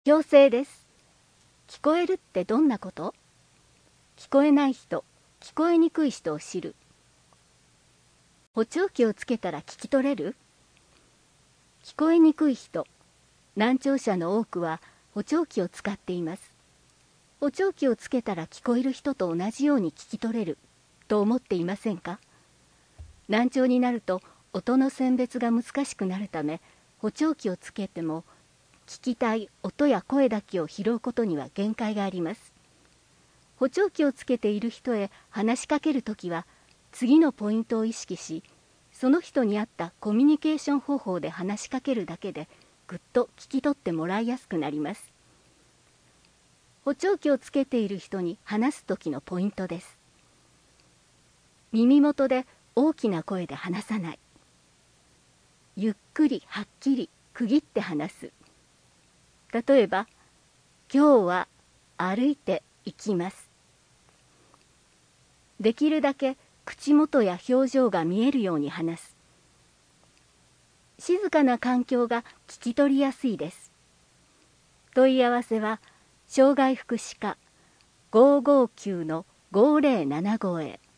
強制です。聞こえるってどんなこと？聞こえない人、聞こえにくい人を知る。補聴器をつけたら聞き取れる？聞こえにくい人、難聴者の多くは補聴器を使っています。補聴器をつけたら聞こえる人と同じように聞き取れると思っていませんか？難聴になると音の選別が難しくなるため、補聴器をつけても聞きたい音や声だけを拾うことには限界があります。補聴器をつけている人へ話しかけるときは、次のポイントを意識し、その人に合ったコミュニケーション方法で話しかけるだけで、ぐっと聞き取ってもらいやすくなります。補聴器をつけている人に話すときのポイントです。耳元で大きな声で話さない。ゆっくりはっきり区切って話す。例えば、今日は歩いて行きます。できるだけ口元や表情が見えるように話す。静かな環境が聞き取りやすいです。問い合わせは障害福祉課559-5075へ。